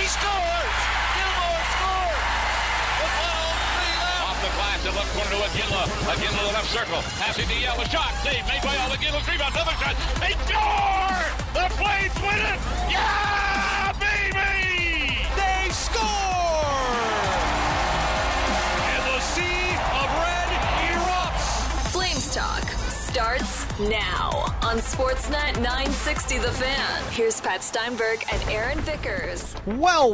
scores! Gilmore scores! With 1:03 left. Off the glass, the left corner to Iginla. Iginla to the left circle. Passing to Yell. A shot. Save made by Al. Iginla's rebound. Another shot. They score! The Flames win it! Yeah, baby! They score! And the sea of red erupts. Flames Talk starts now on Sportsnet 960 The Fan. Here's Pat Steinberg and Aaron Vickers. Well.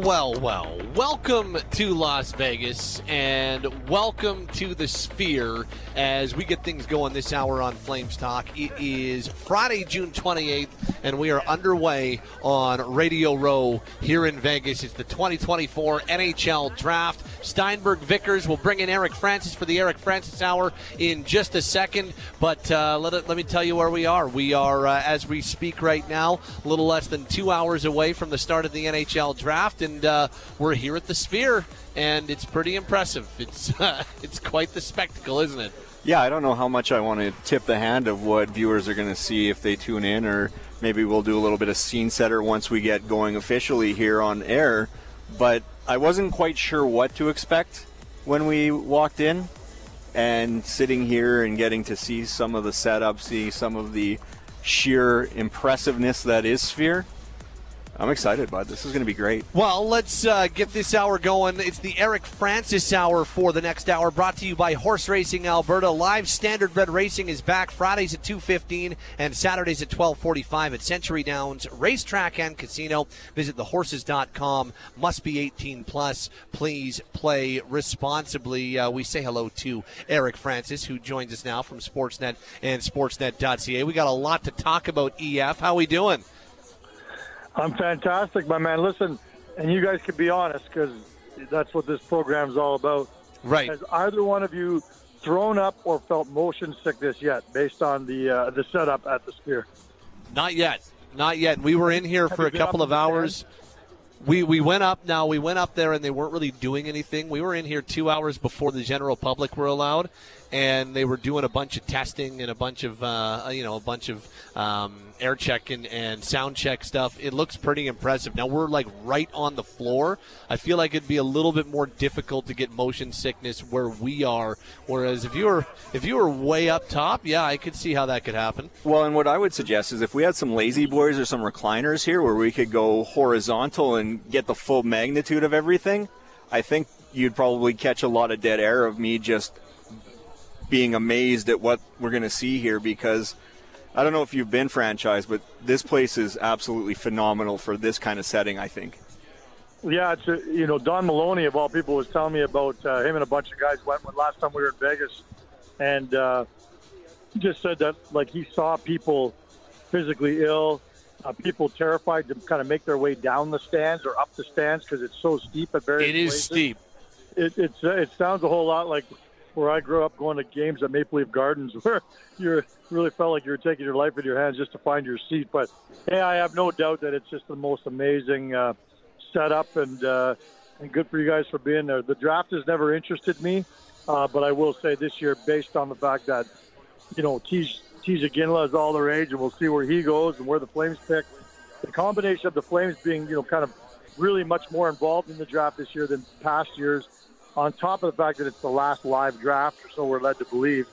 Welcome to Las Vegas and welcome to the Sphere as we get things going this hour on Flames Talk. It is Friday, June 28th, and we are underway on Radio Row here in Vegas. It's the 2024 NHL Draft. Steinberg Vickers will bring in Eric Francis for the Eric Francis Hour in just a second, but let me tell you where we are. We are, as we speak right now, a little less than 2 hours away from the start of the NHL Draft, and we're here at the Sphere, and it's pretty impressive. It's quite the spectacle, isn't it? Yeah, I don't know how much I want to tip the hand of what viewers are going to see if they tune in, or maybe we'll do a little bit of scene setter once we get going officially here on air, but I wasn't quite sure what to expect when we walked in, and sitting here and getting to see some of the setup, see some of the sheer impressiveness that is Sphere, I'm excited, bud. This is going to be great. Well, let's get this hour going. It's the Eric Francis Hour for the next hour, brought to you by Horse Racing Alberta. Live standardbred racing is back Fridays at 2:15 and Saturdays at 12:45 at Century Downs Racetrack and Casino. Visit thehorses.com. Must be 18 plus. Please play responsibly. We say hello to Eric Francis, who joins us now from Sportsnet and Sportsnet.ca. We got a lot to talk about. EF, how we doing? I'm fantastic, my man. Listen, and you guys can be honest because that's what this program is all about. Right. Has either one of you thrown up or felt motion sickness yet based on the setup at the Sphere? Not yet. We were in here for a couple of hours. We went up there and they weren't really doing anything. We were in here 2 hours before the general public were allowed, and they were doing a bunch of testing and a bunch of air check and sound check stuff. It looks pretty impressive. Now we're like right on the floor. I feel like it'd be a little bit more difficult to get motion sickness where we are. Whereas if you were way up top, yeah, I could see how that could happen. Well, and what I would suggest is if we had some lazy boys or some recliners here where we could go horizontal and get the full magnitude of everything, I think you'd probably catch a lot of dead air of me just being amazed at what we're going to see here, because I don't know if you've been franchised, but this place is absolutely phenomenal for this kind of setting, I think. Yeah, it's Don Maloney, of all people, was telling me about him and a bunch of guys went last time we were in Vegas, and he just said that like he saw people physically ill, people terrified to kind of make their way down the stands or up the stands because it's so steep at various places. It is steep. It sounds a whole lot like where I grew up going to games at Maple Leaf Gardens where you really felt like you were taking your life in your hands just to find your seat. But, hey, I have no doubt that it's just the most amazing setup, and good for you guys for being there. The draft has never interested me, but I will say this year, based on the fact that, Tej Iginla is all their age, and we'll see where he goes and where the Flames pick. The combination of the Flames being, kind of really much more involved in the draft this year than past years, on top of the fact that it's the last live draft, or so we're led to believe,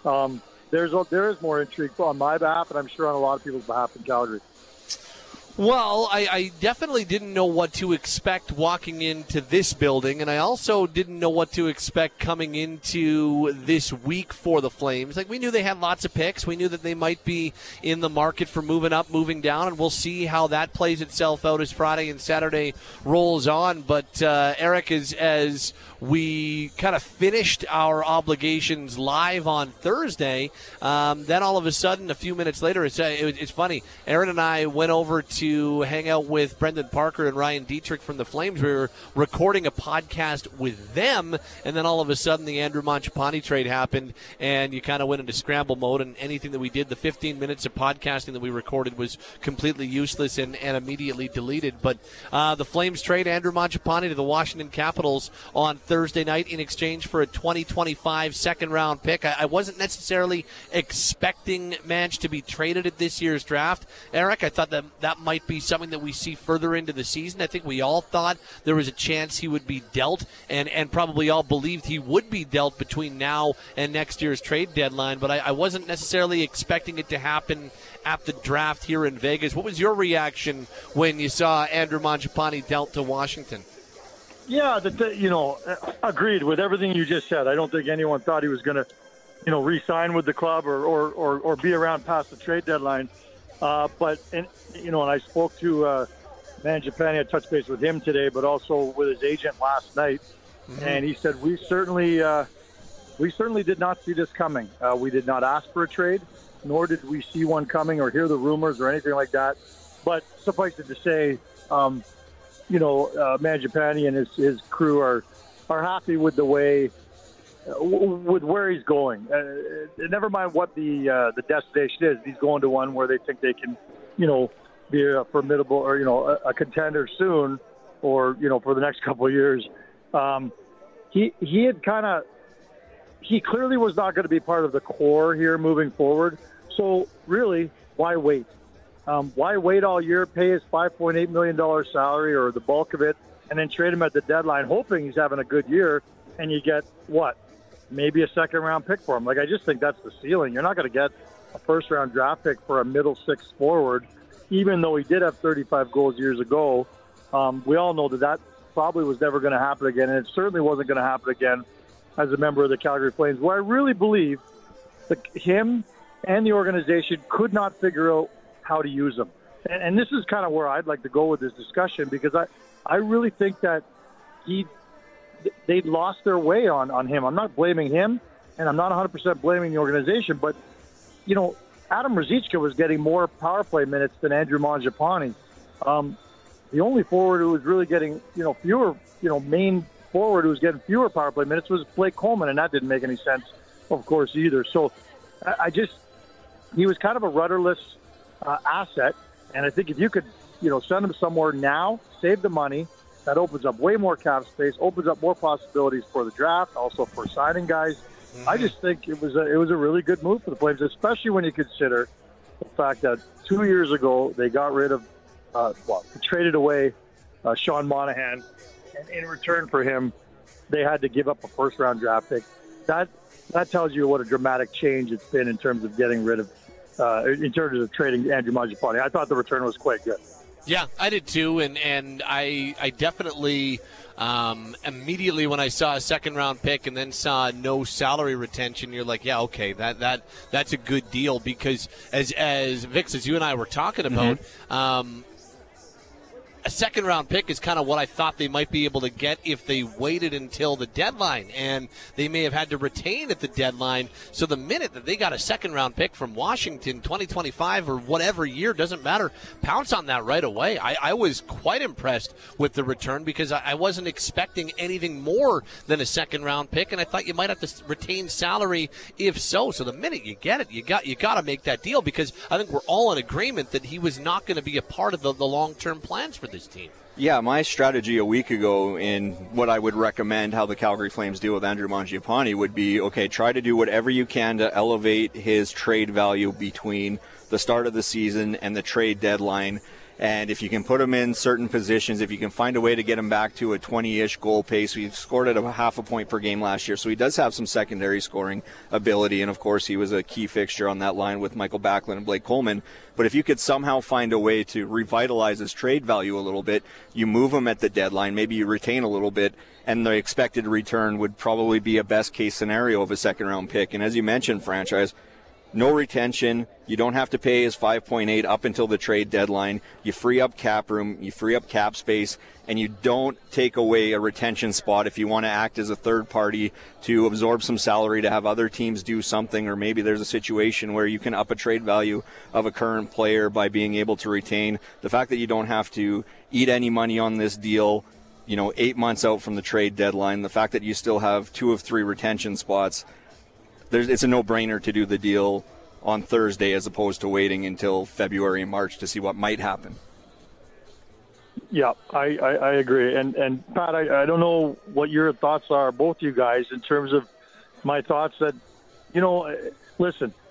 there is more intrigue on my behalf, and I'm sure on a lot of people's behalf in Calgary. Well, I definitely didn't know what to expect walking into this building, and I also didn't know what to expect coming into this week for the Flames. Like, we knew they had lots of picks. We knew that they might be in the market for moving up, moving down, and we'll see how that plays itself out as Friday and Saturday rolls on. But, Eric, as we kind of finished our obligations live on Thursday, then all of a sudden, a few minutes later, it's funny. Aaron and I went over to hang out with Brendan Parker and Ryan Dietrich from the Flames. We were recording a podcast with them, and then all of a sudden the Andrew Mangiapane trade happened, and you kind of went into scramble mode, and anything that we did, the 15 minutes of podcasting that we recorded was completely useless and immediately deleted. But the Flames trade Andrew Mangiapane to the Washington Capitals on Thursday night in exchange for a 2025 second-round pick. I wasn't necessarily expecting Manch to be traded at this year's draft. Eric, I thought that might be something that we see further into the season. I think we all thought there was a chance he would be dealt, and probably all believed he would be dealt between now and next year's trade deadline, but I wasn't necessarily expecting it to happen at the draft here in Vegas. What was your reaction when you saw Andrew Mangiapane dealt to Washington? Yeah, agreed with everything you just said. I don't think anyone thought he was going to, re-sign with the club or be around past the trade deadline. But I spoke to Mangiapane. I touched base with him today, but also with his agent last night, and he said we certainly did not see this coming. We did not ask for a trade, nor did we see one coming or hear the rumors or anything like that. But suffice it to say, Mangiapane and his crew are happy with the way, with where he's going. Never mind what the destination is. He's going to one where they think they can, be a formidable or a contender soon, or for the next couple of years. He clearly was not going to be part of the core here moving forward. So really, why wait? Why wait all year, pay his $5.8 million salary or the bulk of it, and then trade him at the deadline, hoping he's having a good year, and you get, maybe a second-round pick for him? I just think that's the ceiling. You're not going to get a first-round draft pick for a middle six forward, even though he did have 35 goals years ago. We all know that probably was never going to happen again, and it certainly wasn't going to happen again as a member of the Calgary Flames, where I really believe that him and the organization could not figure out how to use him. And this is kind of where I'd like to go with this discussion, because I really think that they lost their way on him. I'm not blaming him, and I'm not 100% blaming the organization, but, Adam Ruzicka was getting more power play minutes than Andrew Mangiapane. The only forward who was really getting, fewer, main forward who was getting fewer power play minutes was Blake Coleman, and that didn't make any sense, of course, either. So he was kind of a rudderless asset, and I think if you could, send him somewhere now, save the money, that opens up way more cap space, opens up more possibilities for the draft, also for signing guys. I just think it was a really good move for the Flames, especially when you consider the fact that 2 years ago they got rid of, they traded away Sean Monahan, and in return for him, they had to give up a first-round draft pick. That tells you what a dramatic change it's been in terms of getting rid of, in terms of trading Andrew Mangiapane. I thought the return was quite good. Yeah, I did too, and I definitely immediately when I saw a second-round pick and then saw no salary retention, you're like, yeah, okay, that's a good deal, because as Vix, as you and I were talking about, a second-round pick is kind of what I thought they might be able to get if they waited until the deadline, and they may have had to retain at the deadline. So the minute that they got a second-round pick from Washington, 2025 or whatever year, doesn't matter, pounce on that right away. I was quite impressed with the return, because I wasn't expecting anything more than a second-round pick, and I thought you might have to retain salary if so. So the minute you get it, you got to make that deal, because I think we're all in agreement that he was not going to be a part of the long-term plans for this team. Yeah, my strategy a week ago in what I would recommend how the Calgary Flames deal with Andrew Mangiapane would be, okay, try to do whatever you can to elevate his trade value between the start of the season and the trade deadline. And if you can put him in certain positions, if you can find a way to get him back to a 20-ish goal pace, he scored at a half a point per game last year, so he does have some secondary scoring ability. And, of course, he was a key fixture on that line with Michael Backlund and Blake Coleman. But if you could somehow find a way to revitalize his trade value a little bit, you move him at the deadline, maybe you retain a little bit, and the expected return would probably be a best-case scenario of a second-round pick. And as you mentioned, franchise, no retention. You don't have to pay his 5.8 up until the trade deadline. You free up cap room, you free up cap space, and you don't take away a retention spot if you want to act as a third party to absorb some salary to have other teams do something, or maybe there's a situation where you can up a trade value of a current player by being able to retain. The fact that you don't have to eat any money on this deal, 8 months out from the trade deadline, the fact that you still have 2 of 3 retention spots, it's a no-brainer to do the deal on Thursday as opposed to waiting until February and March to see what might happen. Yeah, I agree. And Pat, I don't know what your thoughts are, both you guys, in terms of my thoughts that, listen,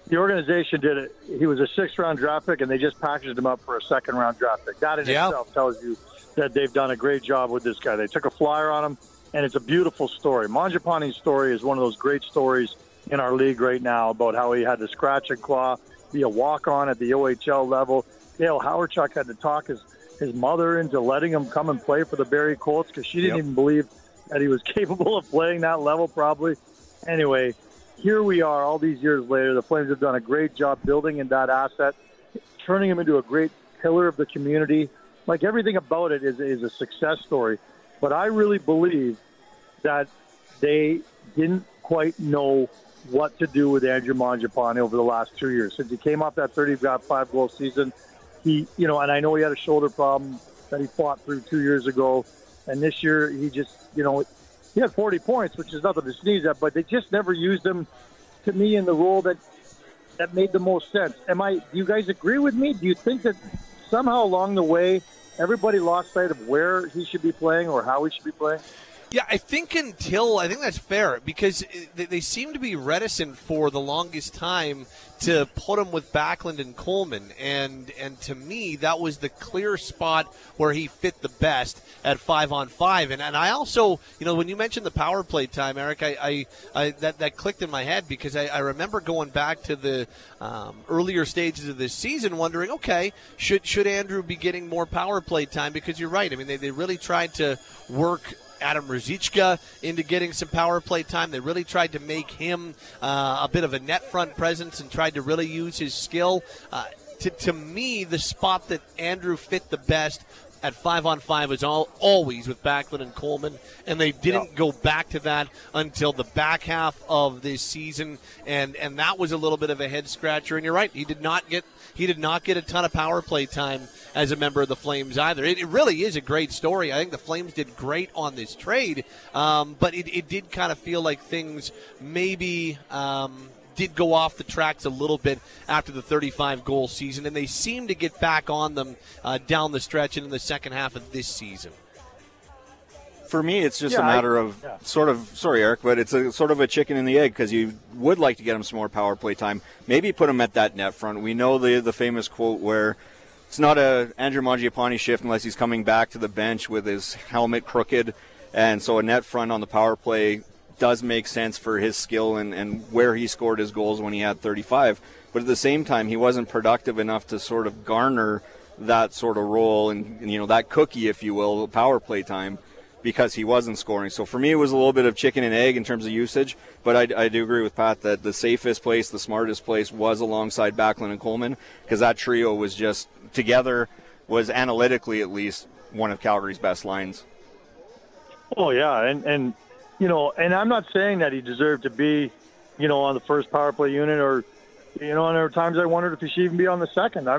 the organization did it. He was a 6th-round draft pick, and they just packaged him up for a 2nd-round draft pick. That in itself tells you that they've done a great job with this guy. They took a flyer on him, and it's a beautiful story. Mangiapane's story is one of those great stories in our league right now about how he had to scratch and claw, be a walk-on at the OHL level. Dale Hawerchuk had to talk his mother into letting him come and play for the Barrie Colts because she didn't even believe that he was capable of playing that level probably. Anyway, here we are all these years later. The Flames have done a great job building in that asset, turning him into a great pillar of the community. Like, everything about it is a success story. But I really believe that they didn't quite know what to do with Andrew Mangiapane over the last 2 years. Since he came off that 35-goal season, and I know he had a shoulder problem that he fought through 2 years ago. And this year, he just, he had 40 points, which is nothing to sneeze at, but they just never used him, to me, in the role that made the most sense. Do you guys agree with me? Do you think that somehow along the way, everybody lost sight of where he should be playing or how he should be playing? Yeah, I think that's fair, because they seem to be reticent for the longest time to put him with Backlund and Coleman, and to me that was the clear spot where he fit the best at 5-on-5. And I also, when you mentioned the power play time, Eric, I that clicked in my head, because I remember going back to the earlier stages of this season, wondering, okay, should Andrew be getting more power play time? Because you're right. I mean, they really tried to work Adam Ruzicka into getting some power play time. They really tried to make him a bit of a net front presence and tried to really use his skill. To me, the spot that Andrew fit the best at 5-on-5 was always with Backlund and Coleman, and they didn't go back to that until the back half of this season, and that was a little bit of a head scratcher. And you're right, he did not get a ton of power play time as a member of the Flames either. It really is a great story. I think the Flames did great on this trade, but it did kind of feel like things maybe did go off the tracks a little bit after the 35-goal season, and they seem to get back on them down the stretch and in the second half of this season. For me, it's just a matter of sorry, Eric, but it's a sort of a chicken and the egg, because you would like to get him some more power play time. Maybe put him at that net front. We know the famous quote where it's not a Andrew Mangiapane shift unless he's coming back to the bench with his helmet crooked, and so a net front on the power play does make sense for his skill and where he scored his goals when he had 35. But at the same time, he wasn't productive enough to sort of garner that sort of role and that cookie, if you will, power play time, because he wasn't scoring. So for me, it was a little bit of chicken and egg in terms of usage, but I do agree with Pat that the safest place, the smartest place was alongside Backlund and Coleman, because that trio was just together, was analytically at least one of Calgary's best lines. Oh, yeah, and I'm not saying that he deserved to be, on the first power play unit, or, and there were times I wondered if he should even be on the second.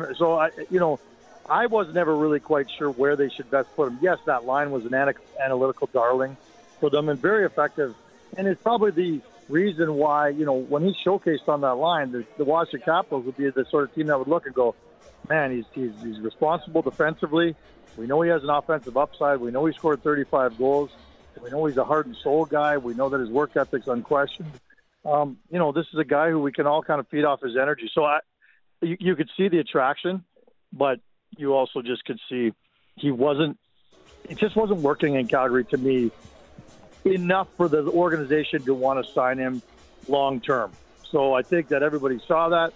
I was never really quite sure where they should best put him. Yes, that line was an analytical darling for them and very effective. And it's probably the reason why, when he's showcased on that line, the Washington Capitals would be the sort of team that would look and go, man, he's responsible defensively. We know he has an offensive upside. We know he scored 35 goals. We know he's a heart and soul guy. We know that his work ethic's unquestioned. This is a guy who we can all kind of feed off his energy. So you could see the attraction, but you also just could see it just wasn't working in Calgary, to me, enough for the organization to want to sign him long term. So I think that everybody saw that,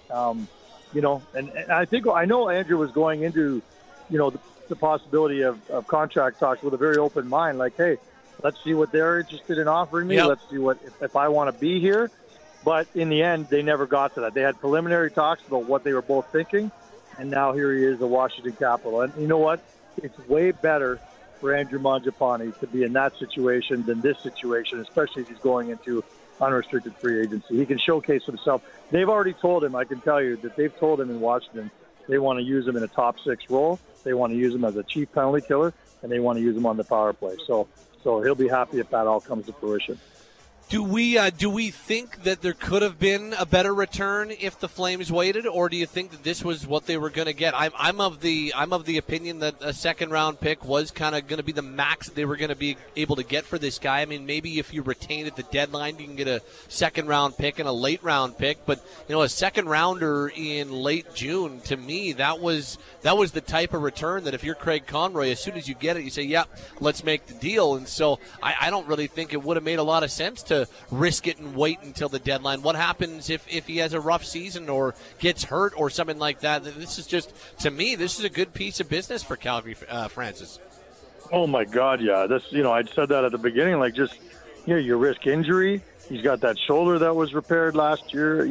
and I know Andrew was going into, the possibility of contract talks with a very open mind, like, hey, let's see what they're interested in offering me. Yep. Let's see if I want to be here. But in the end, they never got to that. They had preliminary talks about what they were both thinking, and now here he is, the Washington Capital. And you know what? It's way better for Andrew Mangiapane to be in that situation than this situation, especially as he's going into unrestricted free agency. He can showcase himself. They've already told him, I can tell you, that they've told him in Washington they want to use him in a top six role. They want to use him as a chief penalty killer, and they want to use him on the power play. So he'll be happy if that all comes to fruition. Do we think that there could have been a better return if the Flames waited, or do you think that this was what they were going to get? I'm of the opinion that a second round pick was kind of going to be the max that they were going to be able to get for this guy. I mean, maybe if you retain at the deadline, you can get a second round pick and a late round pick, but a second rounder in late June, to me, that was the type of return that if you're Craig Conroy, as soon as you get it, you say, yeah, let's make the deal. And so I don't really think it would have made a lot of sense to risk it and wait until the deadline. What happens if he has a rough season or gets hurt or something like that? This is just, to me, this is a good piece of business for Calgary, Francis. Oh my God, yeah. This, I'd said that at the beginning, you risk injury. He's got that shoulder that was repaired last year.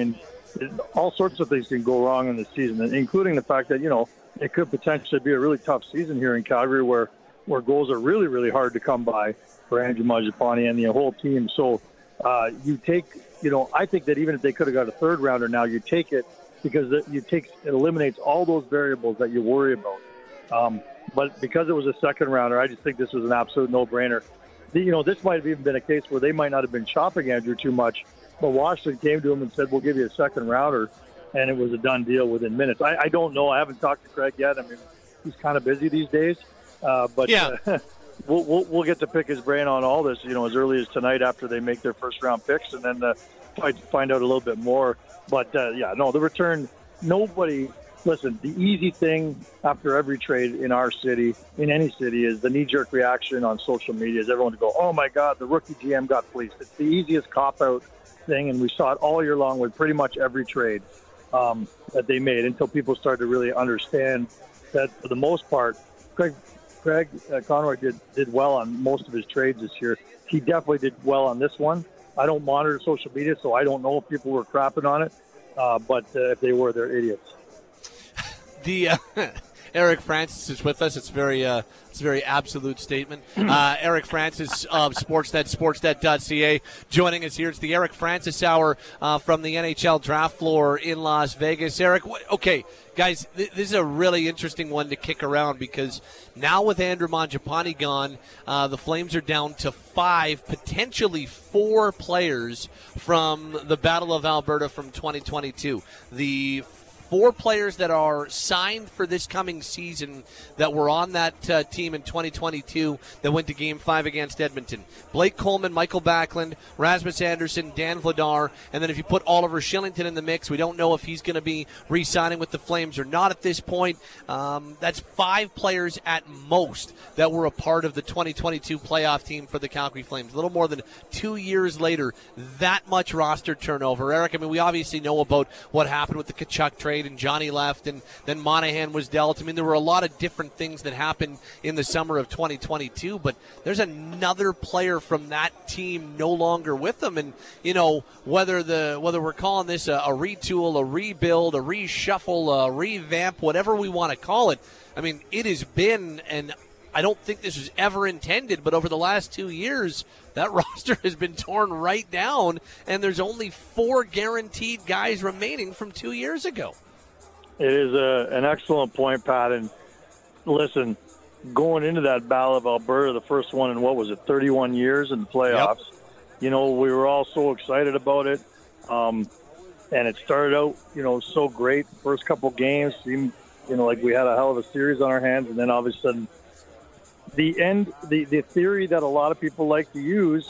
All sorts of things can go wrong in the season, including the fact that, it could potentially be a really tough season here in Calgary where goals are really, really hard to come by for Andrew Mangiapane and the whole team. So you take, I think that even if they could have got a third rounder now, you take it because it eliminates all those variables that you worry about. But because it was a second rounder, I just think this was an absolute no-brainer. This might have even been a case where they might not have been chopping Andrew too much, but Washington came to him and said, we'll give you a second rounder, and it was a done deal within minutes. I don't know. I haven't talked to Craig yet. I mean, he's kind of busy these days. But yeah. We'll get to pick his brain on all this, as early as tonight after they make their first-round picks, and then find out a little bit more. But, the return, nobody – listen, the easy thing after every trade in our city, in any city, is the knee-jerk reaction on social media is everyone to go, oh, my God, the rookie GM got fleeced. It's the easiest cop-out thing, and we saw it all year long with pretty much every trade that they made until people started to really understand that, for the most part, Craig Conroy did well on most of his trades this year. He definitely did well on this one. I don't monitor social media, so I don't know if people were crapping on it. But if they were, they're idiots. Eric Francis is with us. It's a very absolute statement. Eric Francis of Sportsnet, sportsnet.ca, joining us here. It's the Eric Francis Hour from the NHL draft floor in Las Vegas. Eric, okay, guys, this is a really interesting one to kick around because now with Andrew Mangiapane gone, the Flames are down to 5, potentially 4 players from the Battle of Alberta from 2022. The 4 players that are signed for this coming season that were on that team in 2022 that went to Game 5 against Edmonton. Blake Coleman, Michael Backlund, Rasmus Andersson, Dan Vladar, and then if you put Oliver Shillington in the mix, we don't know if he's going to be re-signing with the Flames or not at this point. That's 5 players at most that were a part of the 2022 playoff team for the Calgary Flames. A little more than 2 years later, that much roster turnover. Eric, I mean, we obviously know about what happened with the Tkachuk trade, and Johnny left, and then Monahan was dealt. I mean, there were a lot of different things that happened in the summer of 2022, but there's another player from that team no longer with them. And, whether we're calling this a retool, a rebuild, a reshuffle, a revamp, whatever we want to call it, I mean, it has been, and I don't think this was ever intended, but over the last 2 years, that roster has been torn right down, and there's only 4 guaranteed guys remaining from 2 years ago. It is an excellent point, Pat. And listen, going into that Battle of Alberta, the first one in, 31 years in the playoffs, we were all so excited about it. And it started out, so great. The first couple games seemed, like we had a hell of a series on our hands. And then all of a sudden, the end, the theory that a lot of people like to use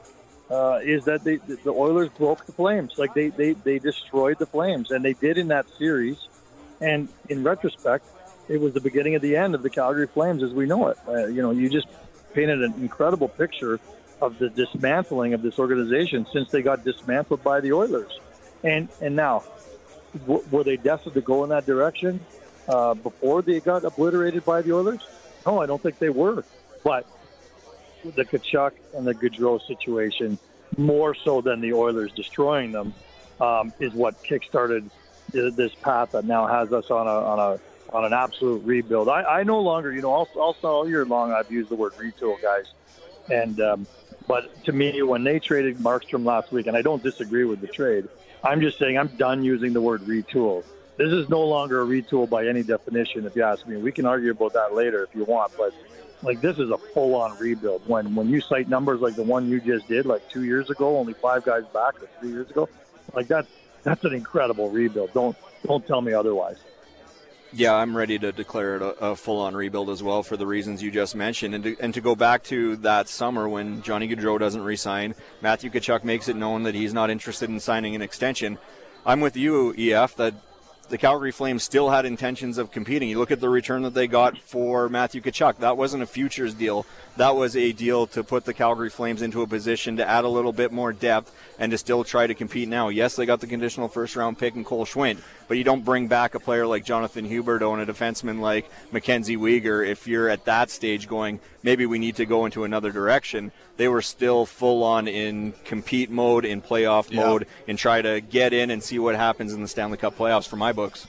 is that the Oilers broke the Flames. Like they destroyed the Flames, and they did in that series. And in retrospect, it was the beginning of the end of the Calgary Flames as we know it. You just painted an incredible picture of the dismantling of this organization since they got dismantled by the Oilers. And now, were they destined to go in that direction before they got obliterated by the Oilers? No, I don't think they were. But the Tkachuk and the Gaudreau situation, more so than the Oilers destroying them, is what kickstarted this path that now has us on an absolute rebuild. I no longer, all year long I've used the word retool, guys. And but to me, when they traded Markstrom last week, and I don't disagree with the trade, I'm just saying I'm done using the word retool. This is no longer a retool by any definition, if you ask me. We can argue about that later if you want, but like this is a full-on rebuild. When you cite numbers like the one you just did, like 2 years ago, only 5 guys back, or 3 years ago, like that's an incredible rebuild. Don't tell me otherwise. Yeah, I'm ready to declare it a full-on rebuild as well for the reasons you just mentioned. And to go back to that summer when Johnny Gaudreau doesn't re-sign, Matthew Tkachuk makes it known that he's not interested in signing an extension. I'm with you, EF, that the Calgary Flames still had intentions of competing. You look at the return that they got for Matthew Tkachuk. That wasn't a futures deal. That was a deal to put the Calgary Flames into a position to add a little bit more depth and to still try to compete now. Yes, they got the conditional first-round pick in Cole Schwindt, but you don't bring back a player like Jonathan Huberdeau and a defenseman like Mackenzie Weegar if you're at that stage going, maybe we need to go into another direction. They were still full-on in compete mode, in playoff mode, and try to get in and see what happens in the Stanley Cup playoffs for my books.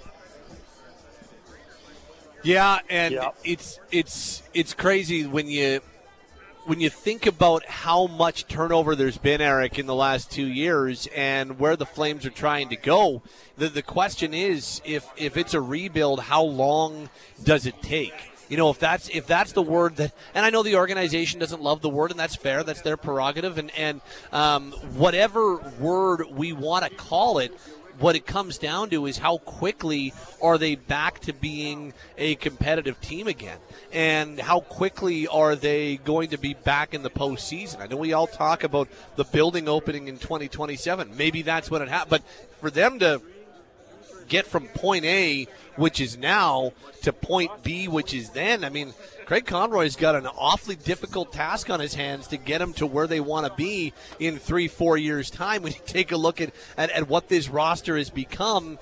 Yeah, and it's crazy when you think about how much turnover there's been, Eric, in the last 2 years and where the Flames are trying to go. The question is, if it's a rebuild, how long does it take? You know, if that's the word that, and I know the organization doesn't love the word, and that's fair. That's their prerogative, and whatever word we want to call it, what it comes down to is how quickly are they back to being a competitive team again, and how quickly are they going to be back in the postseason. I know we all talk about the building opening in 2027. Maybe that's when it happens, but for them to get from point A, which is now, to point B, which is then, I mean, Craig Conroy's got an awfully difficult task on his hands to get them to where they want to be in 3-4 years' time. When you take a look at what this roster has become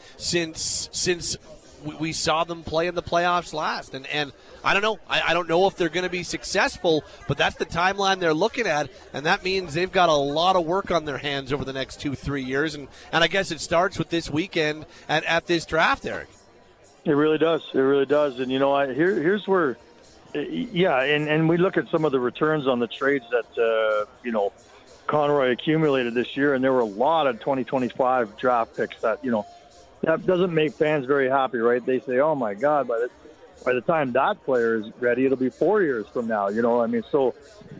since we saw them play in the playoffs last. And I don't know. I don't know if they're going to be successful, but that's the timeline they're looking at, and that means they've got a lot of work on their hands over the next 2-3 years. And I guess it starts with this weekend at this draft, Eric. It really does. It really does. And, you know, here's where – yeah, and we look at some of the returns on the trades that, you know, Conroy accumulated this year, and there were a lot of 2025 draft picks that, you know, that doesn't make fans very happy, right? They say, oh, my God, by the time that player is ready, it'll be 4 years from now, you know? I mean, so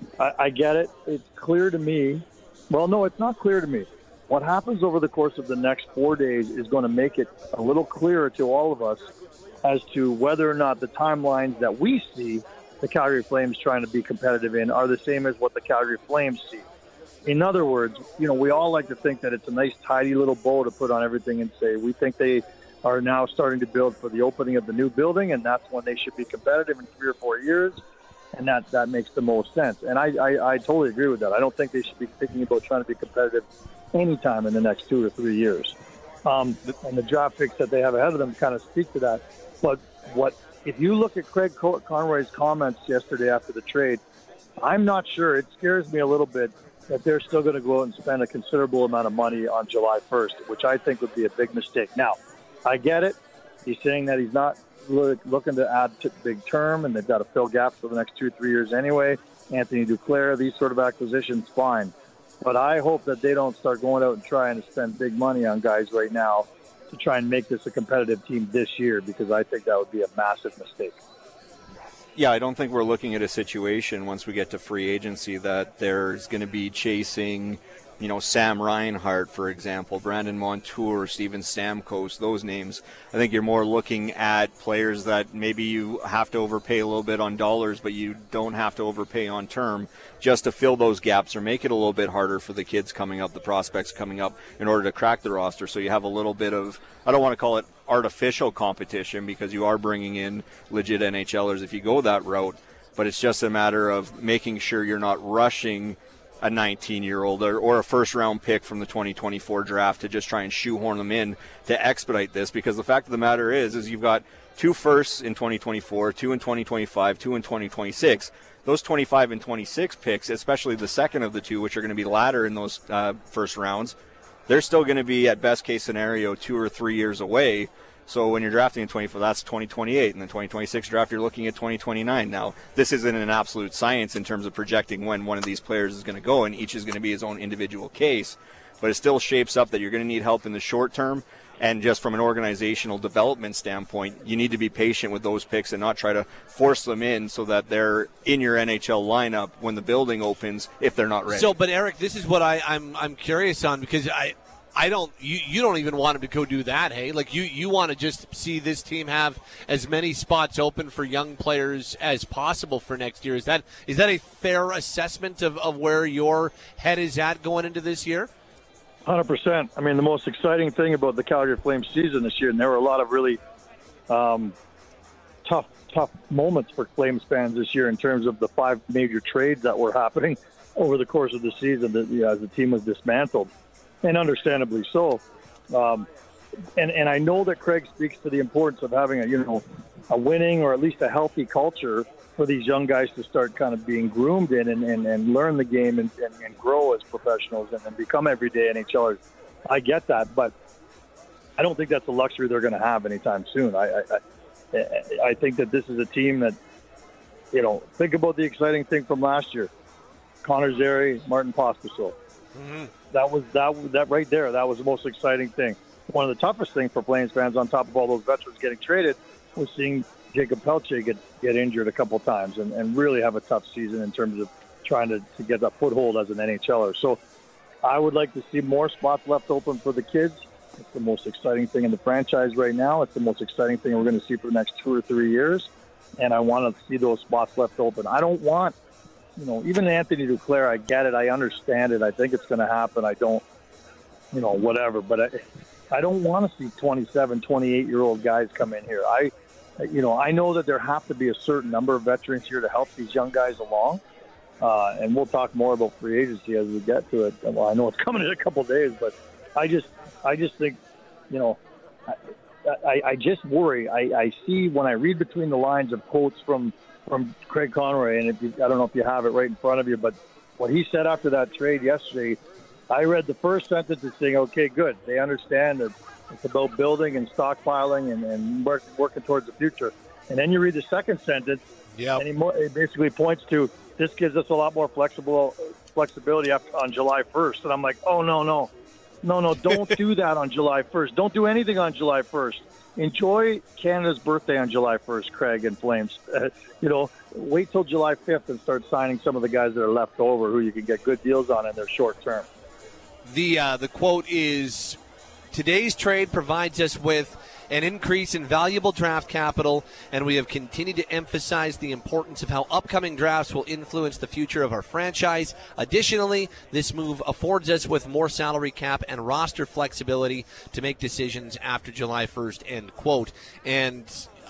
I get it. It's clear to me. Well, no, it's not clear to me. What happens over the course of the next 4 days is going to make it a little clearer to all of us as to whether or not the timelines that we see the Calgary Flames trying to be competitive in are the same as what the Calgary Flames see. In other words, you know, we all like to think that it's a nice, tidy little bow to put on everything and say, we think they are now starting to build for the opening of the new building, and that's when they should be competitive in 3 or 4 years, and that makes the most sense. And I totally agree with that. I don't think they should be thinking about trying to be competitive anytime in the next 2 or 3 years. And the draft picks that they have ahead of them kind of speak to that. But if you look at Craig Conroy's comments yesterday after the trade, I'm not sure. It scares me a little bit that they're still going to go out and spend a considerable amount of money on July 1st, which I think would be a big mistake. Now, I get it. He's saying that he's not really looking to add big term, and they've got to fill gaps for the next 2 or 3 years anyway. Anthony Duclair, these sort of acquisitions, fine. But I hope that they don't start going out and trying to spend big money on guys right now to try and make this a competitive team this year, because I think that would be a massive mistake. Yeah, I don't think we're looking at a situation once we get to free agency that there's going to be chasing, you know, Sam Reinhart, for example, Brandon Montour, Steven Stamkos, those names. I think you're more looking at players that maybe you have to overpay a little bit on dollars, but you don't have to overpay on term, just to fill those gaps or make it a little bit harder for the kids coming up, the prospects coming up, in order to crack the roster. So you have a little bit of, I don't want to call it artificial competition, because you are bringing in legit NHLers if you go that route, but it's just a matter of making sure you're not rushing a 19-year-old or a first-round pick from the 2024 draft to just try and shoehorn them in to expedite this, because the fact of the matter is you've got 2 firsts in 2024, 2 in 2025, 2 in 2026. Those 25 and 26 picks, especially the second of the 2, which are going to be latter in those first rounds, they're still going to be, at best case scenario, 2 or 3 years away. So when you're drafting in 24, that's 2028, and the 2026 draft, you're looking at 2029. Now, this isn't an absolute science in terms of projecting when one of these players is going to go, and each is going to be his own individual case, but it still shapes up that you're going to need help in the short term. And just from an organizational development standpoint, you need to be patient with those picks and not try to force them in so that they're in your NHL lineup when the building opens if they're not ready. So, but Eric, this is what I'm curious on, because I don't you don't even want him to go do that, hey? Like you want to just see this team have as many spots open for young players as possible for next year. Is that a fair assessment of where your head is at going into this year? 100%. I mean, the most exciting thing about the Calgary Flames season this year, and there were a lot of really tough moments for Flames fans this year in terms of the 5 major trades that were happening over the course of the season as the team was dismantled, and understandably so. And I know that Craig speaks to the importance of having a winning or at least a healthy culture for these young guys to start kind of being groomed in and learn the game and grow as professionals and become everyday NHLers. I get that, but I don't think that's a luxury they're going to have anytime soon. I think that this is a team that, think about the exciting thing from last year. Connor Zary, Martin Pospisil. Mm-hmm. That right there, that was the most exciting thing. One of the toughest things for Flames fans, on top of all those veterans getting traded, was seeing Jacob Pelche get injured a couple times and really have a tough season in terms of trying to get a foothold as an NHLer. So I would like to see more spots left open for the kids. It's the most exciting thing in the franchise right now. It's the most exciting thing we're going to see for the next 2 or 3 years. And I want to see those spots left open. I don't want, even Anthony Duclair, I get it. I understand it. I think it's going to happen. I don't, whatever. But I don't want to see 27, 28-year-old guys come in here. I know that there have to be a certain number of veterans here to help these young guys along. And we'll talk more about free agency as we get to it. Well, I know it's coming in a couple of days, but I just think, I just worry. I see when I read between the lines of quotes from Craig Conroy, and I don't know if you have it right in front of you, but what he said after that trade yesterday, I read the first sentence as saying, okay, good. They understand that it's about building and stockpiling and working towards the future. And then you read the second sentence, and he basically points to, this gives us a lot more flexibility on July 1st. And I'm like, oh, no, don't do that on July 1st. Don't do anything on July 1st. Enjoy Canada's birthday on July 1st, Craig and Flames. Wait till July 5th and start signing some of the guys that are left over who you can get good deals on in their short term. The quote is, today's trade provides us with an increase in valuable draft capital, and we have continued to emphasize the importance of how upcoming drafts will influence the future of our franchise. Additionally, this move affords us with more salary cap and roster flexibility to make decisions after July 1st, end quote. And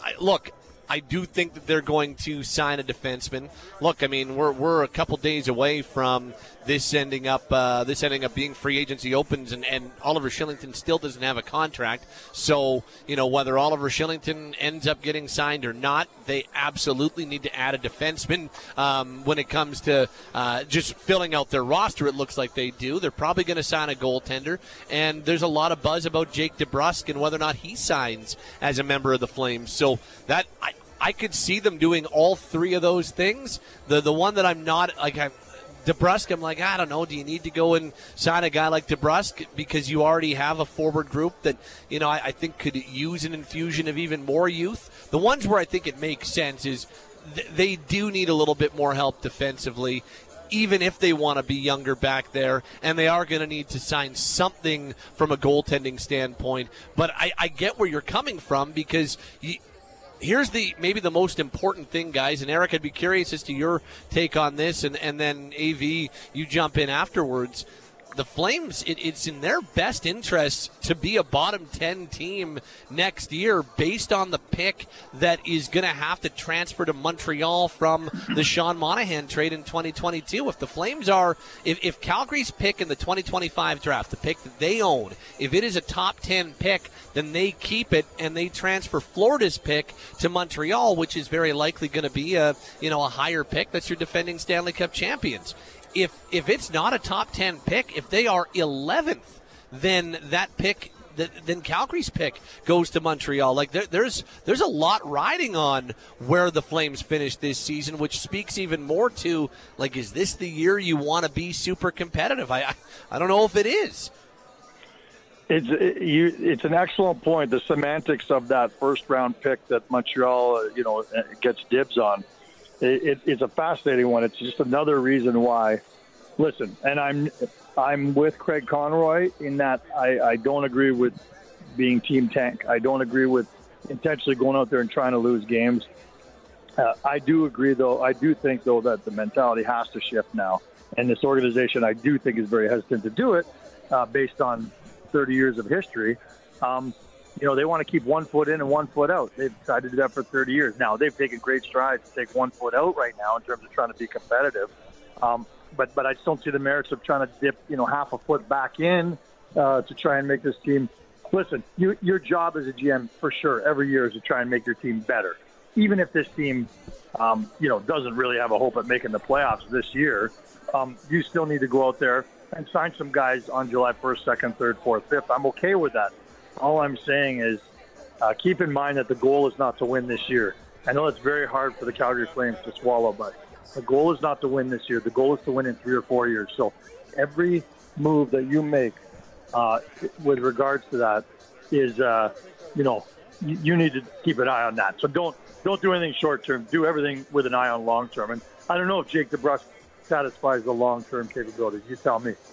I do think that they're going to sign a defenseman. Look, I mean, we're a couple days away from this ending up being free agency opens, and Oliver Kylington still doesn't have a contract. So, whether Oliver Kylington ends up getting signed or not, they absolutely need to add a defenseman. When it comes to just filling out their roster, it looks like they do. They're probably going to sign a goaltender, and there's a lot of buzz about Jake DeBrusk and whether or not he signs as a member of the Flames. So that I could see them doing all three of those things. The one that I'm not DeBrusk, I'm like, I don't know. Do you need to go and sign a guy like DeBrusk because you already have a forward group that, I think could use an infusion of even more youth? The ones where I think it makes sense is they do need a little bit more help defensively, even if they want to be younger back there, and they are going to need to sign something from a goaltending standpoint. But I get where you're coming from, because here's maybe the most important thing, guys, and Eric, I'd be curious as to your take on this, and then AV, you jump in afterwards. The Flames, it's in their best interest to be a bottom 10 team next year based on the pick that is going to have to transfer to Montreal from the Sean Monahan trade in 2022. If the Flames if Calgary's pick in the 2025 draft, the pick that they own, if it is a top 10 pick, then they keep it and they transfer Florida's pick to Montreal, which is very likely going to be a higher pick. That's your defending Stanley Cup champions. If it's not a top 10 pick, if they are 11th, then then Calgary's pick goes to Montreal. Like there's a lot riding on where the Flames finish this season, which speaks even more to, like, is this the year you want to be super competitive? I don't know if it is. It's an excellent point. The semantics of that first-round pick that Montreal, gets dibs on, it's a fascinating one. It's just another reason why. Listen, and I'm with Craig Conroy in that I don't agree with being team tank. I don't agree with intentionally going out there and trying to lose games. I do agree, though. I do think, though, that the mentality has to shift now. And this organization, I do think, is very hesitant to do it based on 30 years of history. They want to keep 1 foot in and 1 foot out. They've tried to do that for 30 years. Now, they've taken great strides to take 1 foot out right now in terms of trying to be competitive. But I just don't see the merits of trying to dip, half a foot back in to try and make this team. Listen, your job as a GM, for sure, every year is to try and make your team better. Even if this team, doesn't really have a hope at making the playoffs this year, you still need to go out there and sign some guys on July 1st, 2nd, 3rd, 4th, 5th. I'm okay with that. All I'm saying is keep in mind that the goal is not to win this year. I know it's very hard for the Calgary Flames to swallow, but the goal is not to win this year. The goal is to win in 3 or 4 years. So every move that you make with regards to that is, you need to keep an eye on that. So don't do anything short term. Do everything with an eye on long term. And I don't know if Jake DeBrusk satisfies the long term capabilities. You tell me.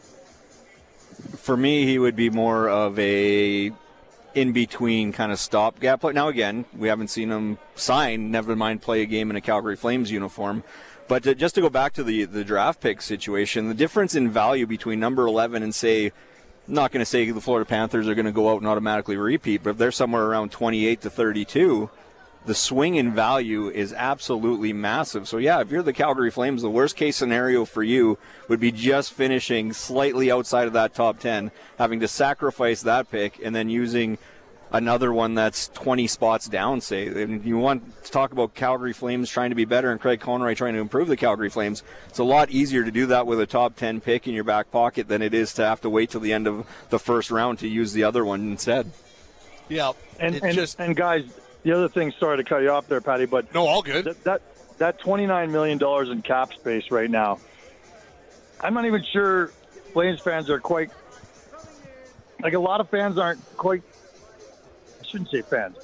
For me, he would be more of a in-between kind of stopgap player. Now, again, we haven't seen him sign, never mind play a game in a Calgary Flames uniform. But just to go back to the draft pick situation, the difference in value between number 11 and, say, I'm not going to say the Florida Panthers are going to go out and automatically repeat, but if they're somewhere around 28 to 32, the swing in value is absolutely massive. So, yeah, if you're the Calgary Flames, the worst-case scenario for you would be just finishing slightly outside of that top 10, having to sacrifice that pick, and then using another one that's 20 spots down, say. And you want to talk about Calgary Flames trying to be better and Craig Conroy trying to improve the Calgary Flames. It's a lot easier to do that with a top 10 pick in your back pocket than it is to have to wait till the end of the first round to use the other one instead. Yeah. And guys, the other thing, sorry to cut you off there, Patty, but no, all good. That $29 million in cap space right now, I'm not even sure Flames fans are quite, like a lot of fans aren't quite, I shouldn't say fans.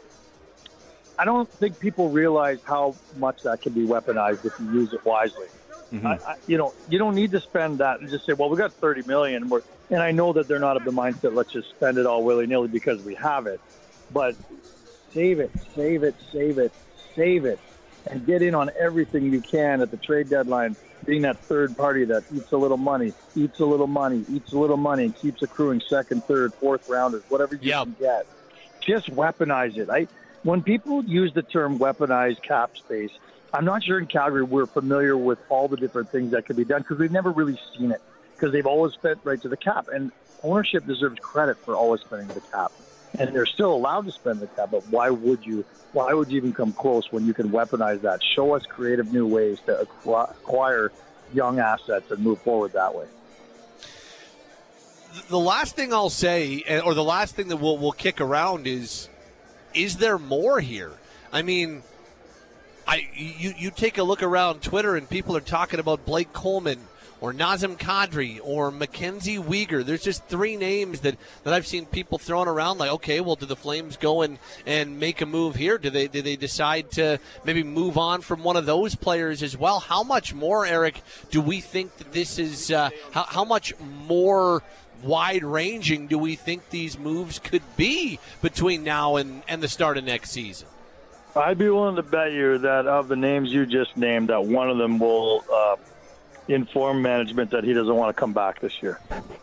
I don't think people realize how much that can be weaponized if you use it wisely. Mm-hmm. You don't need to spend that and just say, well, we got $30 million. And I know that they're not of the mindset, let's just spend it all willy-nilly because we have it. But save it, and get in on everything you can at the trade deadline, being that third party that eats a little money, and keeps accruing second, third, fourth rounders, whatever you can get. Just weaponize it. When people use the term weaponized cap space, I'm not sure in Calgary we're familiar with all the different things that could be done because we've never really seen it because they've always spent right to the cap. And ownership deserves credit for always spending the cap. And they're still allowed to spend the cap, but why would you even come close when you can weaponize that? Show us creative new ways to acquire young assets and move forward that way. The last thing I'll say, or the last thing that we'll kick around is there more here? I mean, you take a look around Twitter and people are talking about Blake Coleman or Nazem Kadri or Mackenzie Weegar. There's just three names that I've seen people throwing around like, okay, well, do the Flames go and make a move here? Do they decide to maybe move on from one of those players as well? How much more, Eric, do we think that this is how much more wide-ranging do we think these moves could be between now and the start of next season? I'd be willing to bet you that of the names you just named, that one of them will inform management that he doesn't want to come back this year.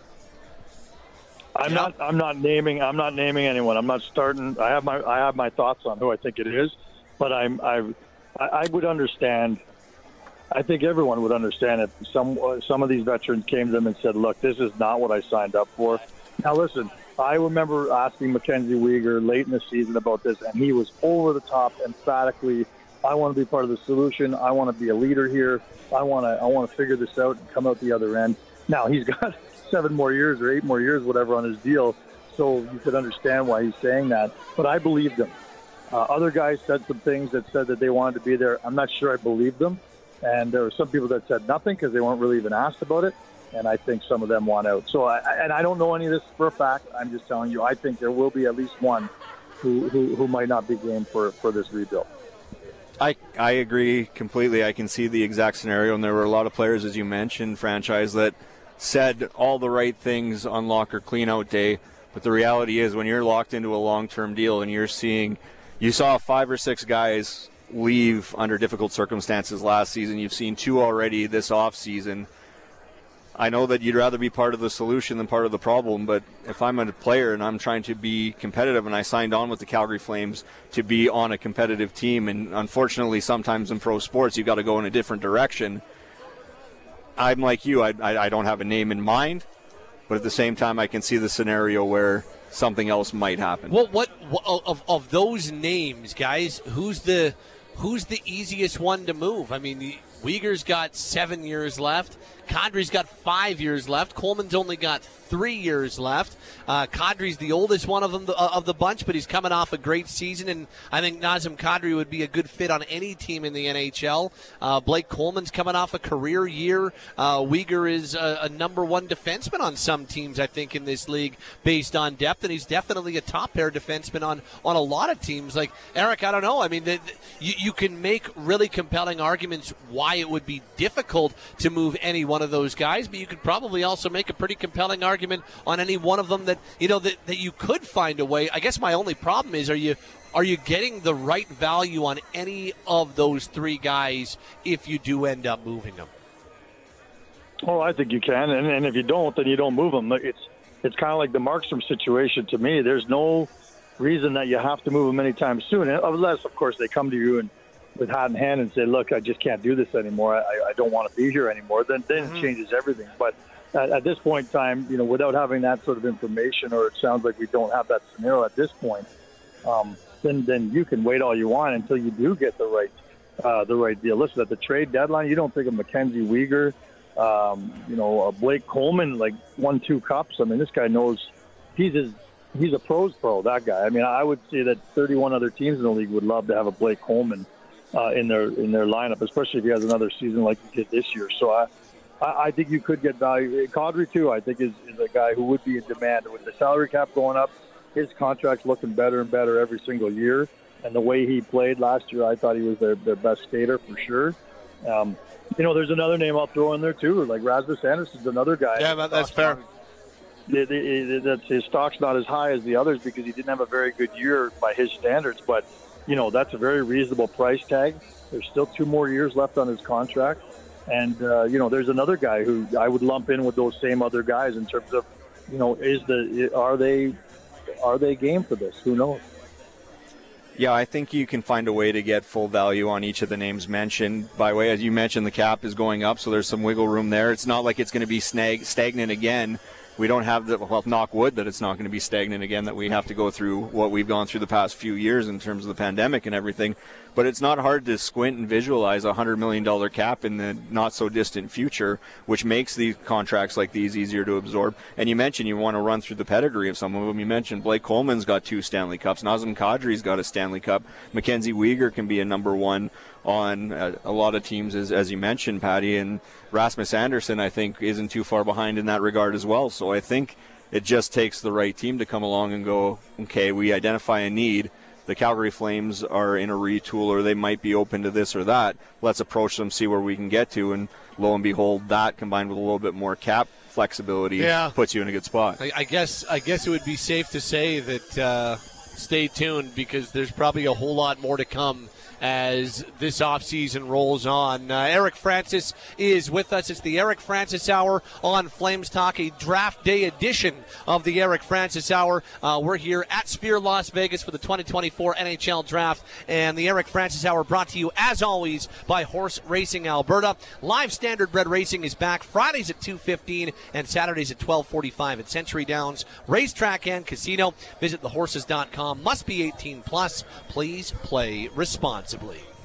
I'm not naming anyone. I'm not starting. I have my thoughts on who I think it is, but I would understand. I think everyone would understand if some of these veterans came to them and said, "Look, this is not what I signed up for." Now, listen. I remember asking Mackenzie Weegar late in the season about this, and he was over the top, emphatically, I want to be part of the solution. I want to be a leader here. I want to figure this out and come out the other end. Now, he's got 7 more years or 8 more years, whatever, on his deal, so you could understand why he's saying that. But I believed him. Other guys said some things that said that they wanted to be there. I'm not sure I believed them. And there were some people that said nothing because they weren't really even asked about it. and I think some of them want out. So, I don't know any of this for a fact. I'm just telling you, I think there will be at least one who might not be game for this rebuild. I agree completely. I can see the exact scenario, and there were a lot of players, as you mentioned, franchise, that said all the right things on locker cleanout day, but the reality is when you're locked into a long-term deal and you saw 5 or 6 guys leave under difficult circumstances last season. You've seen 2 already this offseason. I know that you'd rather be part of the solution than part of the problem, but if I'm a player and I'm trying to be competitive, and I signed on with the Calgary Flames to be on a competitive team, and unfortunately sometimes in pro sports you've got to go in a different direction. I'm like you, I don't have a name in mind, but at the same time I can see the scenario where something else might happen. Well, what of those names, guys, who's the easiest one to move? I mean, Uyghur's got 7 years left. Kadri's got 5 years left. Coleman's only got 3 years left. Kadri's the oldest one of them of the bunch, but he's coming off a great season, and I think Nazem Kadri would be a good fit on any team in the NHL. Blake Coleman's coming off a career year. Uyghur is a number 1 defenseman on some teams, I think, in this league based on depth, and he's definitely a top pair defenseman on a lot of teams. Like, Eric, I don't know. I mean, you can make really compelling arguments why it would be difficult to move any one of those guys, but you could probably also make a pretty compelling argument on any one of them that you could find a way. I guess my only problem is, are you getting the right value on any of those 3 guys if you do end up moving them? Oh, I think you can, and if you don't, then you don't move them. It's kind of like the Markstrom situation to me. There's no reason that you have to move them anytime soon, unless, of course, they come to you and with hat in hand and say, look, I just can't do this anymore. I don't want to be here anymore. Then it changes everything. But at this point in time, without having that sort of information, or it sounds like we don't have that scenario at this point, then you can wait all you want until you do get the right deal. Listen, at the trade deadline, you don't think of Mackenzie Weegar, Blake Coleman, like won 2 cups. I mean, this guy knows he's a pro's pro, that guy. I mean, I would say that 31 other teams in the league would love to have a Blake Coleman in their lineup, especially if he has another season like he did this year. So I think you could get value. Kadri, too, I think is a guy who would be in demand. With the salary cap going up, his contract's looking better and better every single year. And the way he played last year, I thought he was their best skater for sure. There's another name I'll throw in there, too. Like Rasmus Anderson's another guy. Yeah, that's fair. His stock's not as high as the others because he didn't have a very good year by his standards, but that's a very reasonable price tag. There's still 2 more years left on his contract. And, there's another guy who I would lump in with those same other guys in terms of, are they game for this? Who knows? Yeah, I think you can find a way to get full value on each of the names mentioned. By the way, as you mentioned, the cap is going up, so there's some wiggle room there. It's not like it's going to be stagnant again. We don't have knock wood that it's not going to be stagnant again, that we have to go through what we've gone through the past few years in terms of the pandemic and everything. But it's not hard to squint and visualize a $100 million cap in the not-so-distant future, which makes these contracts like these easier to absorb. And you mentioned you want to run through the pedigree of some of them. You mentioned Blake Coleman's got 2 Stanley Cups. Nazem Kadri's got a Stanley Cup. Mackenzie Weegar can be a number 1 on a lot of teams, as you mentioned, Patty. And Rasmus Anderson, I think, isn't too far behind in that regard as well. So I think it just takes the right team to come along and go, okay, we identify a need. The Calgary Flames are in a retool, or they might be open to this or that. Let's approach them, see where we can get to, and lo and behold, that combined with a little bit more cap flexibility puts you in a good spot. I guess it would be safe to say that stay tuned, because there's probably a whole lot more to come as this offseason rolls on. Eric Francis is with us. It's the Eric Francis Hour on Flames Talk, a draft day edition of the Eric Francis Hour. We're here at Sphere Las Vegas for the 2024 NHL Draft, and the Eric Francis Hour brought to you, as always, by Horse Racing Alberta. Live Standardbred Racing is back Fridays at 2:15 and Saturdays at 12:45 at Century Downs Racetrack and Casino. Visit thehorses.com. Must be 18 plus. Please play responsibly.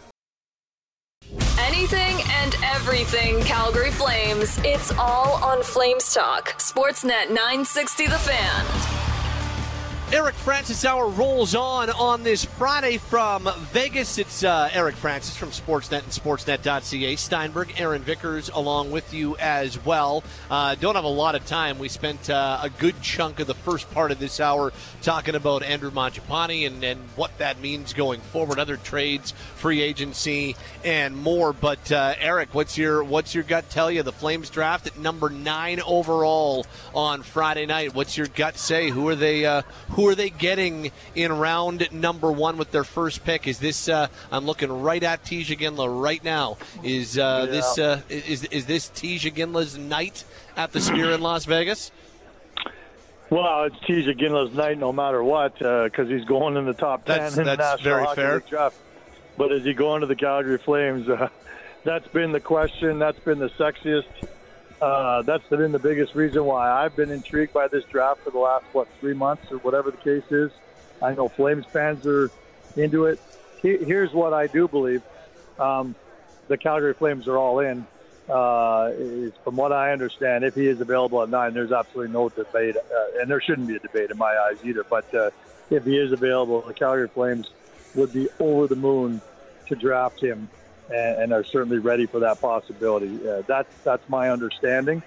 Anything and everything Calgary Flames. It's all on Flames Talk. Sportsnet 960 The Fan. Eric Francis Hour rolls on this Friday from Vegas. It's Eric Francis from Sportsnet and Sportsnet.ca. Steinberg, Aaron Vickers along with you as well. Don't have a lot of time. We spent a good chunk of the first part of this hour talking about Andrew Mangiapane and what that means going forward, other trades, free agency, and more. But Eric, what's your gut tell you? The Flames draft at number 9 overall on Friday night. What's your gut say? Who are they getting in round number 1 with their first pick? Is this? I'm looking right at Tij Iginla right now. Is this Tij Iginla's night at the Sphere in Las Vegas? Well, it's Tij Iginla's night no matter what, because he's going in the top 10 in the National very Hockey fair. League draft. But is he going to the Calgary Flames? That's been the question. That's been the sexiest. That's been the biggest reason why I've been intrigued by this draft for the last, 3 months or whatever the case is. I know Flames fans are into it. Here's what I do believe. The Calgary Flames are all in. From what I understand, if he is available at 9, there's absolutely no debate. And there shouldn't be a debate in my eyes either. But if he is available, the Calgary Flames would be over the moon to draft him. And are certainly ready for that possibility. That's my understanding.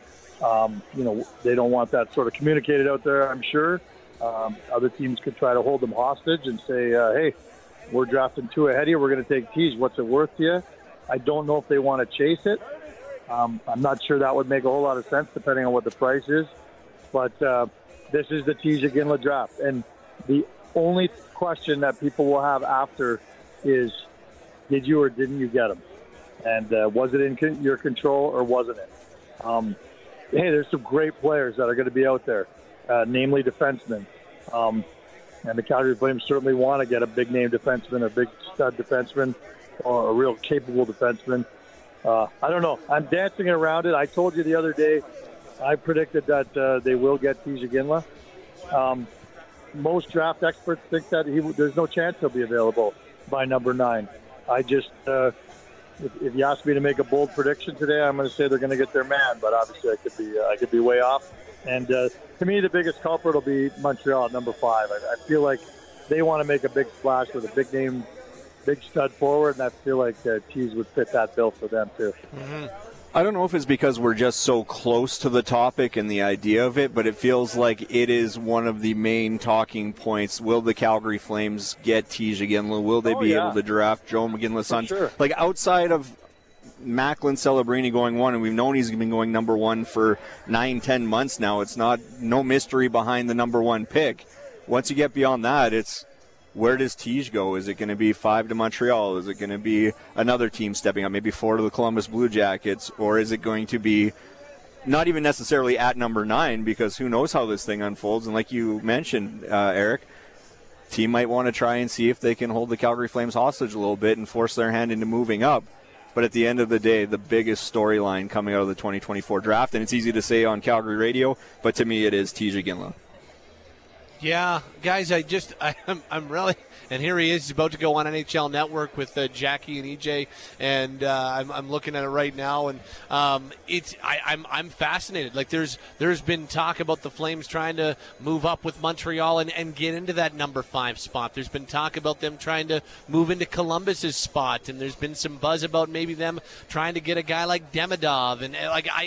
They don't want that sort of communicated out there, I'm sure. Other teams could try to hold them hostage and say, hey, we're drafting 2 ahead of you. We're going to take Tij. What's it worth to you? I don't know if they want to chase it. I'm not sure that would make a whole lot of sense depending on what the price is. But this is the Tij Iginla draft. And the only question that people will have after is, did you or didn't you get him? And was it in your control or wasn't it? Hey, there's some great players that are going to be out there, namely defensemen. And the Calgary Flames certainly want to get a big-name defenseman, a big stud defenseman, or a real capable defenseman. I don't know. I'm dancing around it. I told you the other day I predicted that they will get Tij Iginla. Most draft experts think that there's no chance he'll be available by number 9. I just, if you ask me to make a bold prediction today, I'm going to say they're going to get their man, but obviously I could be way off. And to me, the biggest culprit will be Montreal at number 5. I feel like they want to make a big splash with a big name, big stud forward, and I feel like Tij would fit that bill for them too. Mm-hmm. I don't know if it's because we're just so close to the topic and the idea of it, but it feels like it is one of the main talking points. Will the Calgary Flames get Tij Iginla? Will they be able to draft Joe McGinley's son? Sure. Like outside of Macklin Celebrini going 1, and we've known he's been going number 1 for 9-10 months now. It's no mystery behind the number 1 pick. Once you get beyond that, it's where does Tij go? Is it going to be 5 to Montreal? Is it going to be another team stepping up, maybe 4 to the Columbus Blue Jackets? Or is it going to be not even necessarily at number 9, because who knows how this thing unfolds? And like you mentioned, Eric, team might want to try and see if they can hold the Calgary Flames hostage a little bit and force their hand into moving up. But at the end of the day, the biggest storyline coming out of the 2024 draft, and it's easy to say on Calgary radio, but to me it is Tij Iginla. Yeah, guys, I'm really, and here he is. He's about to go on NHL Network with Jackie and EJ, and I'm looking at it right now, and I'm fascinated. Like there's been talk about the Flames trying to move up with Montreal and get into that number 5 spot. There's been talk about them trying to move into Columbus's spot, and there's been some buzz about maybe them trying to get a guy like Demidov, and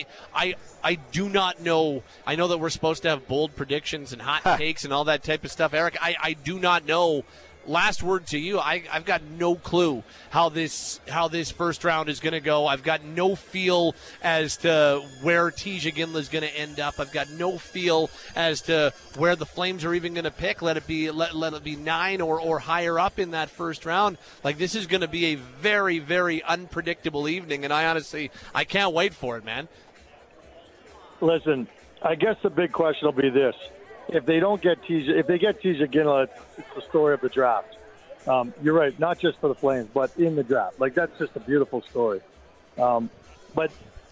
I do not know. I know that we're supposed to have bold predictions and hot takes and all that type of stuff. Eric, I do not know. Last word to you. I've got no clue how this first round is going to go. I've got no feel as to where Tij Iginla is going to end up. I've got no feel as to where the Flames are even going to pick. Let it be 9 or higher up in that first round. Like this is going to be a very, very unpredictable evening, and I can't wait for it, man. Listen, I guess the big question will be this. If they get Tij Iginla, it's the story of the draft. You're right, not just for the Flames, but in the draft. Like, that's just a beautiful story. But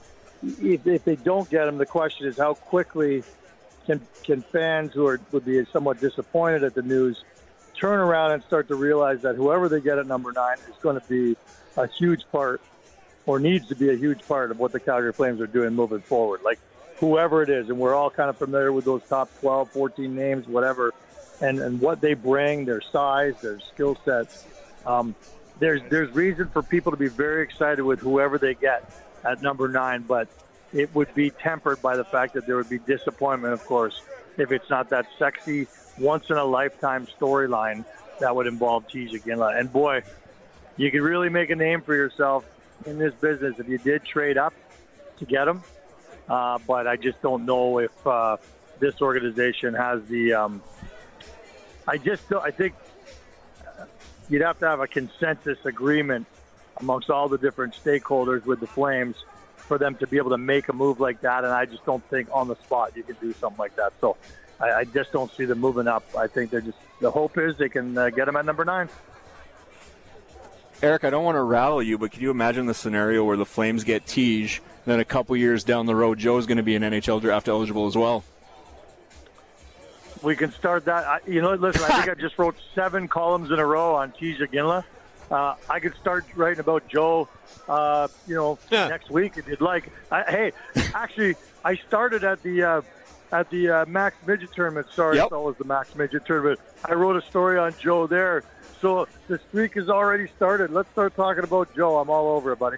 if they don't get him, the question is how quickly can fans who would be somewhat disappointed at the news turn around and start to realize that whoever they get at number 9 is going to be a huge part, or needs to be a huge part of what the Calgary Flames are doing moving forward. Like, whoever it is, and we're all kind of familiar with those top 12, 14 names, whatever. and what they bring, their size, their skill sets. There's reason for people to be very excited with whoever they get at number 9, but it would be tempered by the fact that there would be disappointment, of course, if it's not that sexy, once-in-a-lifetime storyline that would involve TJ Ginla. And, boy, you could really make a name for yourself in this business if you did trade up to get him. But I just don't know if this organization has the I think you'd have to have a consensus agreement amongst all the different stakeholders with the Flames for them to be able to make a move like that, and I just don't think on the spot you can do something like that. So I just don't see them moving up. I think the hope is they can get him at number 9. Eric, I don't want to rattle you, but can you imagine the scenario where the Flames get Tej, then a couple years down the road, Joe's going to be an NHL draft eligible as well? We can start that. Listen, I think I just wrote 7 columns in a row on TJ Ginla. I could start writing about Joe, next week if you'd like. Actually, I started at the Max Midget Tournament. Sorry, It's always the Max Midget Tournament. I wrote a story on Joe there. So the streak has already started. Let's start talking about Joe. I'm all over it, buddy.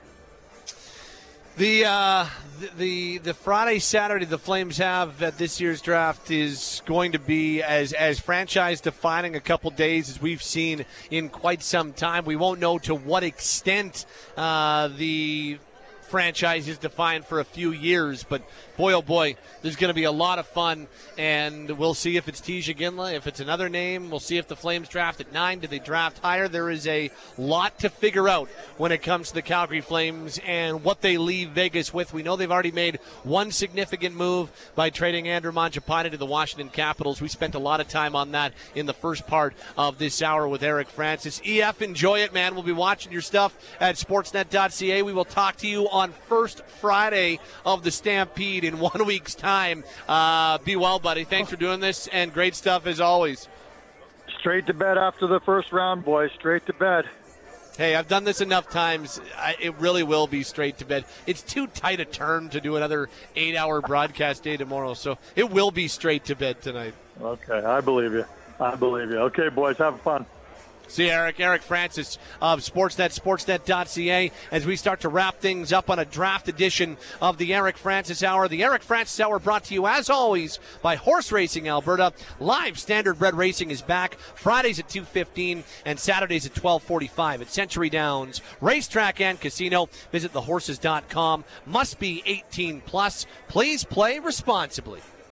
The Friday, Saturday the Flames have at this year's draft is going to be as franchise defining a couple days as we've seen in quite some time. We won't know to what extent the franchise is defined for a few years, but boy, oh boy, there's going to be a lot of fun, and we'll see if it's TJ Ginla, if it's another name. We'll see if the Flames draft at 9. Do they draft higher? There is a lot to figure out when it comes to the Calgary Flames and what they leave Vegas with. We know they've already made one significant move by trading Andrew Mangiapane to the Washington Capitals. We spent a lot of time on that in the first part of this hour with Eric Francis. EF, enjoy it, man. We'll be watching your stuff at sportsnet.ca. We will talk to you on first Friday of the Stampede in 1 week's time. Be well, buddy. Thanks for doing this, and great stuff as always. Straight to bed after the first round, boys. Straight to bed. Hey, I've done this enough times. It really will be straight to bed. It's too tight a turn to do another 8-hour broadcast day tomorrow, so it will be straight to bed tonight. Okay, I believe you. Okay, boys, have fun. See Eric. Eric Francis of Sportsnet, sportsnet.ca, as we start to wrap things up on a draft edition of the Eric Francis Hour. The Eric Francis Hour brought to you, as always, by Horse Racing Alberta. Live Standardbred Racing is back Fridays at 2:15 and Saturdays at 12:45 at Century Downs Racetrack and Casino. Visit thehorses.com. Must be 18 plus. Please play responsibly.